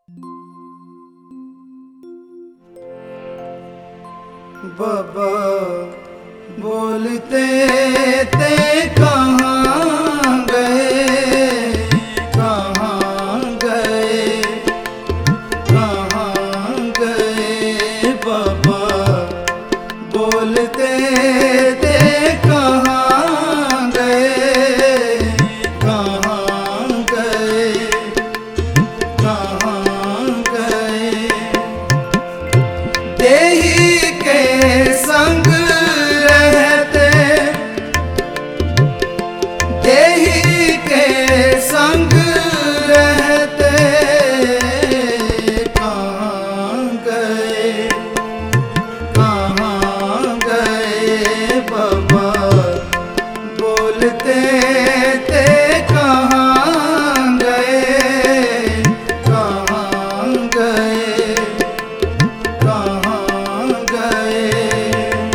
बाबा बोलते थे कहाँ गए, कहाँ गए, कहाँ गए। बाबा बोलते थे कहाँ गए, कहाँ गए, कहाँ गए। देही के संग रहते, देही के संग रहते, कहाँ गए, कहाँ गए। बाबा बोलते थे कहाँ गए, कहाँ गए, कहाँ गए।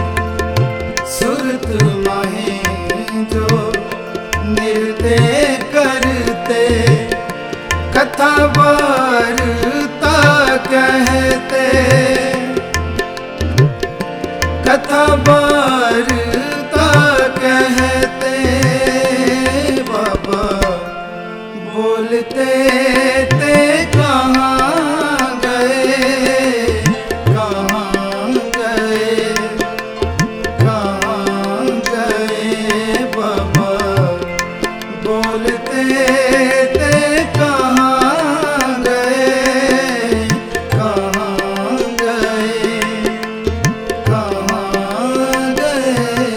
सुरत माही जो नृत्य करते, कथा वार्ता कहते, कथा वार्ता कहते। बाबा बोलते थे कहाँ गए, कहाँ गए, कहाँ गए। बाबा बोलते थे कहाँ गए, कहाँ गए, कहाँ गए।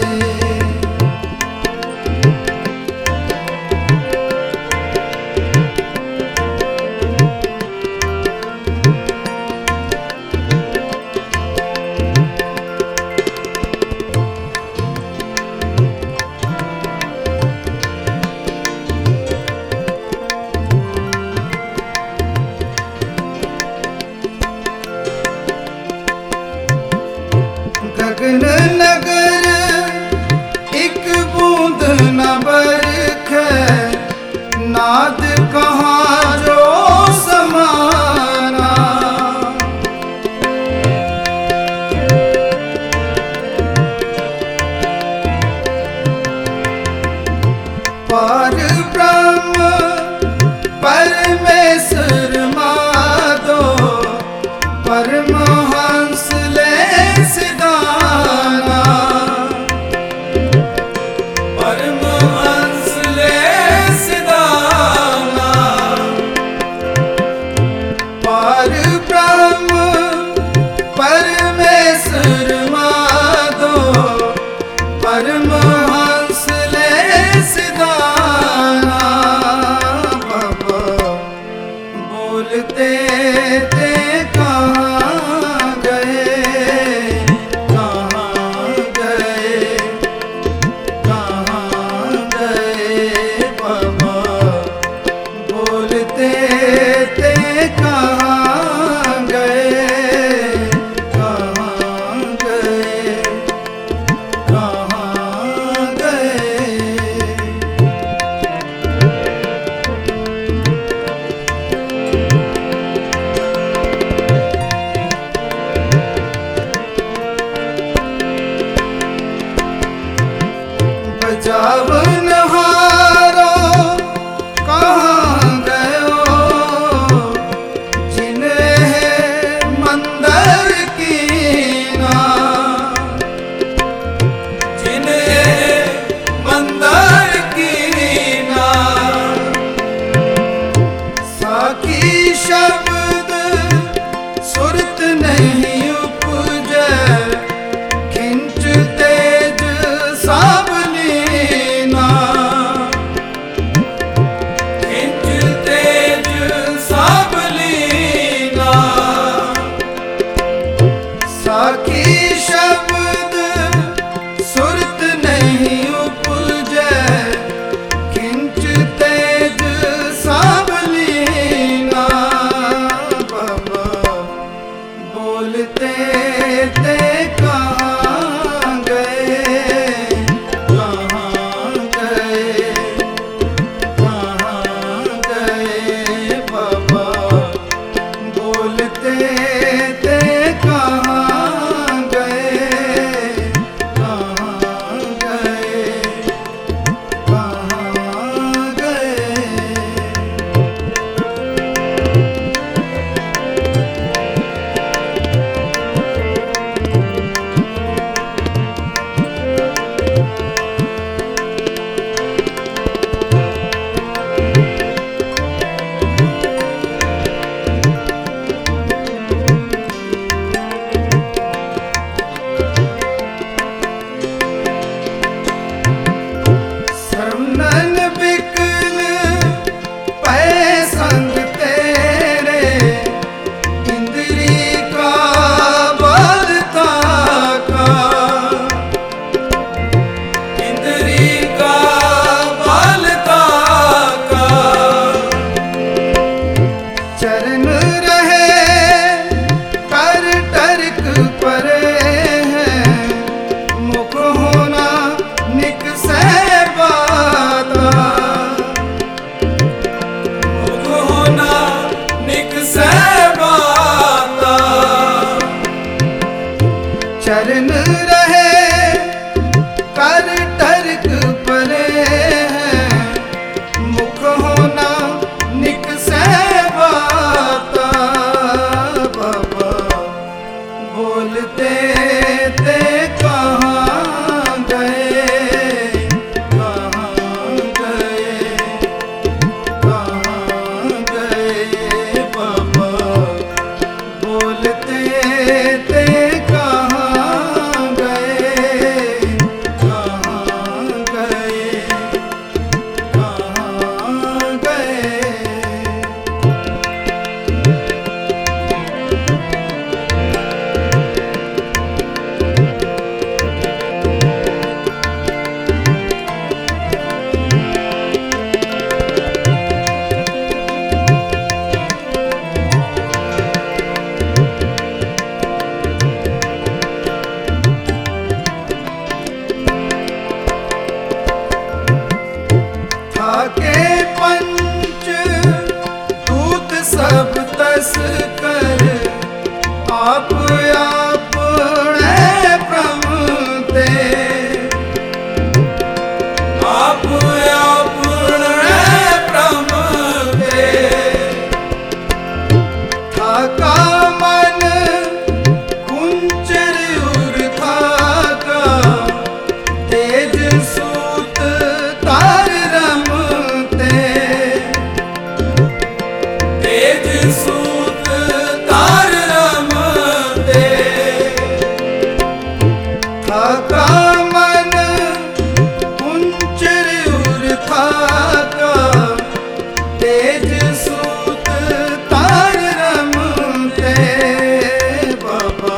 गगन नगर एक बूंद न बरखे, नाद कहाँ जो समाना। पार ब्रह्म परमेश्वर माधो, परमहंस ले सिधाना, परमहंस ले सिधाना। पार ब्रह्म परमेश्वर माधो, परमहंस ले सिधाना। बाबा बोलते थे कहाँ गए, कहाँ गए, कहाँ गए। बाबा बोलते थे कहाँ गए, कहाँ गए, कहाँ गए। बजावन हारो कहाँ गयो, जिन्हें मंदिर कीना, जिन्हें मंदिर कीना। साकी शब्द सुरत नहीं उपजे, खिंच तेज सावलीना, खिंच तेज सावलीना। साकी शब्द सुरत नहीं उपजे, खिंच तेज सावलीना। बाबा बोलते थे कहाँ गए, कहाँ गए, कहाँ गए। बाबा परे हैं, मुख होना निकसे बाता। मुख होना निकसे बाता। चरण रहे कर टरक परे हैं, मुख होना निकसे बाता। बाबा बोलते ते कहाँ गए, कहाँ गए, कहाँ गए। बाबा बोलते ते कहाँ गए, कहाँ गए, कहाँ गए। थाके पंच दूत सब तस कर, आप आपने प्रमते। आप अपने प्रमते। थाका मन कुंचर उर थाका, तेज सूत तार रमते। तेज सूत तार रमते। थाका मन कुंचर उर थाका, तेज सूत तार रमते। बाबा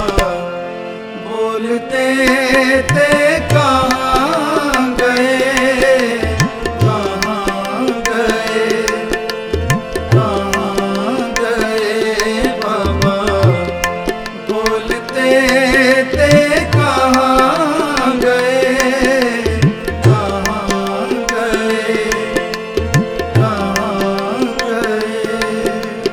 बोलते ते कहाँ गए, कहाँ गए, कहाँ गए। बाबा बोलते ते कहाँ गए, कहाँ गए, कहाँ गए।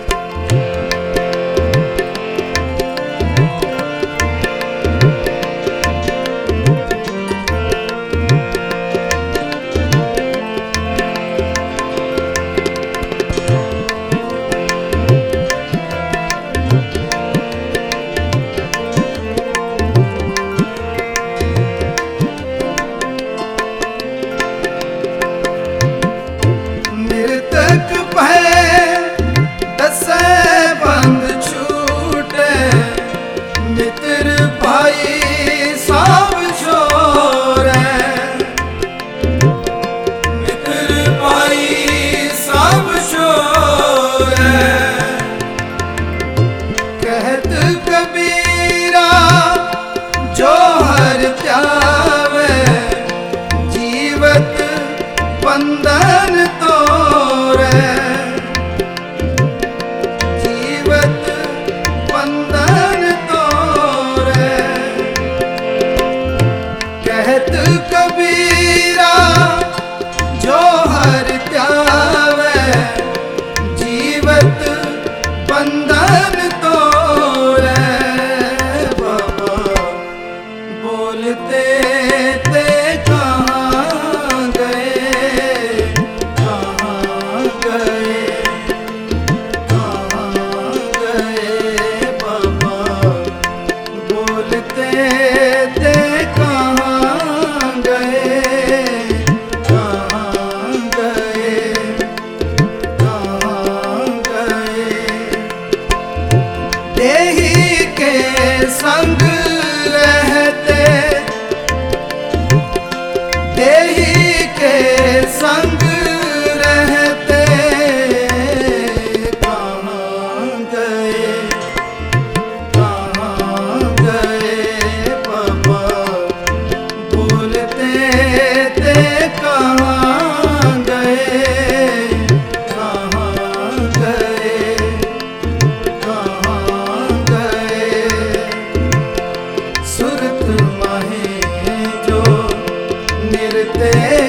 मृतक भय दस बंद छूटे, मित्र भाई सब छोरे। मित्र भाई सब छोरे। कहत कबीरा जो हर त्यावे, जीवत बंधन तोरे। जीवत बंधन तोरे। कहत कबीरा जो हर त्यावे, जीवत बंधन तोरे। बाबा बोलते ते कहाँ गए, कहाँ गए, कहाँ गए। बाबा बोलते ते कहाँ गए, कहाँ गए, कहाँ गए। देही के संग रहते, देही के संग रहते, कहाँ गए, कहाँ गए। बाबा बोलते ते कहाँ गए, कहाँ गए, कहाँ गए। ते